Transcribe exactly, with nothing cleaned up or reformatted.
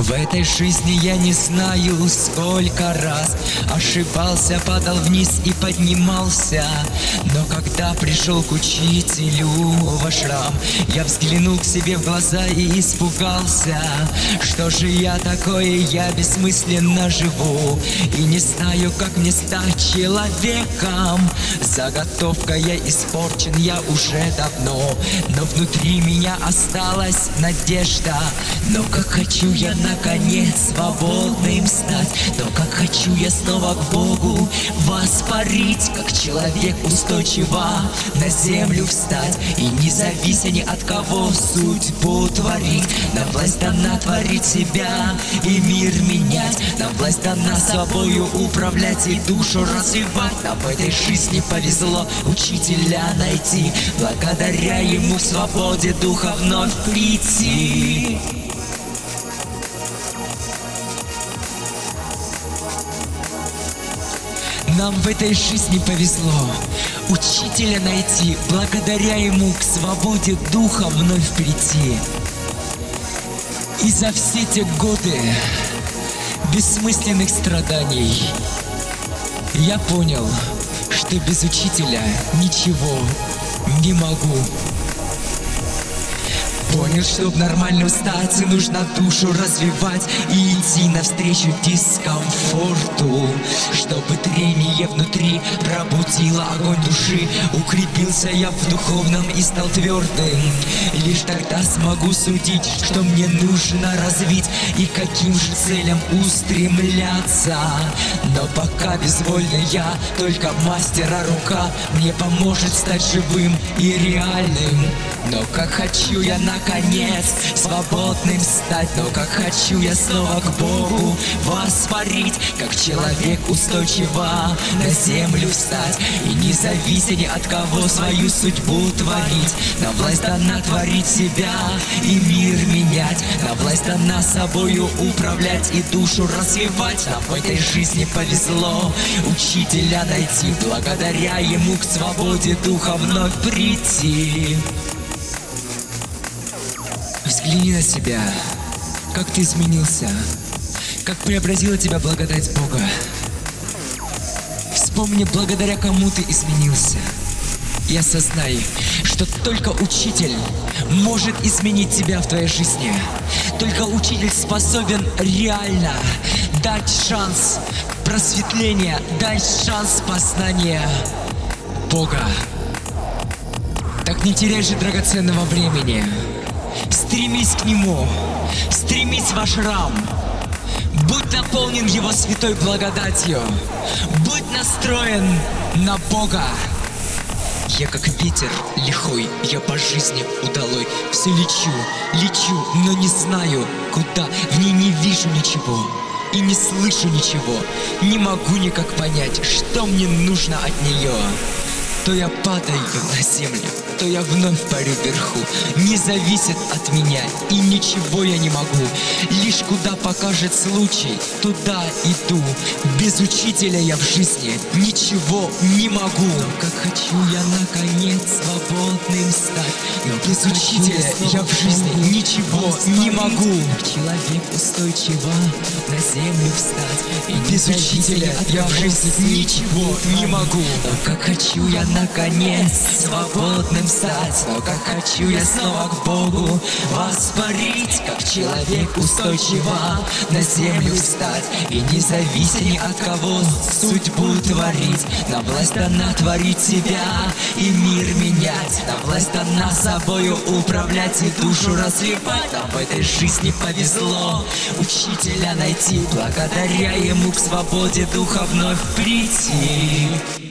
В этой жизни я не знаю, сколько раз ошибался, падал вниз и поднимался. Но когда пришел к учителю в ашрам, я взглянул к себе в глаза и испугался. Что же я такое, я бессмысленно живу и не знаю, как мне стать человеком. Заготовка, я испорчен, я уже давно, но внутри меня осталась надежда. Но как хочу я наконец свободным стать, но как хочу я снова к Богу воспарить, как человек устойчиво на землю встать и не завися ни от кого судьбу творить. Нам власть дана творить себя и мир менять, нам власть дана собою управлять и душу развивать. Нам в этой жизни повезло учителя найти, благодаря ему в свободе духа вновь прийти. Нам в этой жизни повезло учителя найти, благодаря ему к свободе духа вновь прийти. И за все те годы бессмысленных страданий я понял, что без учителя ничего не могу. Понял, чтоб нормально встать, и нужно душу развивать и идти навстречу дискомфорту, чтобы трение внутри пробудило огонь души. Укрепился я в духовном и стал твердым. Лишь тогда смогу судить, что мне нужно развить и каким же целям устремляться. Но пока безвольный я, только мастера рука мне поможет стать живым и реальным. Но как хочу я наконец свободным стать, но как хочу я снова к Богу воспарить, как человек устойчиво на землю встать и не завися ни от кого свою судьбу творить. Нам власть дана творить себя и мир менять, нам власть дана собою управлять и душу развивать. Нам в этой жизни повезло учителя найти, благодаря ему к свободе духа вновь прийти. Взгляни на себя, как ты изменился, как преобразила тебя благодать Бога. Вспомни, благодаря кому ты изменился, и осознай, что только учитель может изменить тебя в твоей жизни. Только учитель способен реально дать шанс просветления, дать шанс познания Бога. Так не теряй же драгоценного времени. Стремись к Нему, стремись в ашрам, будь наполнен Его святой благодатью, будь настроен на Бога. Я как ветер лихой, я по жизни удалой, все лечу, лечу, но не знаю куда, в ней не вижу ничего и не слышу ничего, не могу никак понять, что мне нужно от нее. То я падаю на землю, то я вновь парю вверху. Не зависит от меня, и ничего я не могу. Лишь куда покажет случай, туда иду. Без учителя я в жизни ничего не могу. Но как хочу я наконец свободным стать, но без учителя я в жизни ничего не могу. Человек устойчиво на землю встать, и без учителя я в жизни ничего не могу. Но как хочу я наконец свободным стать, но как хочу я снова к Богу воспарить, как человек устойчиво на землю встать и не завися ни от кого судьбу творить. Нам власть дана творить себя и мир менять, нам власть дана собою управлять и душу развивать. Нам в этой жизни повезло учителя найти, благодаря ему к свободе духа вновь прийти.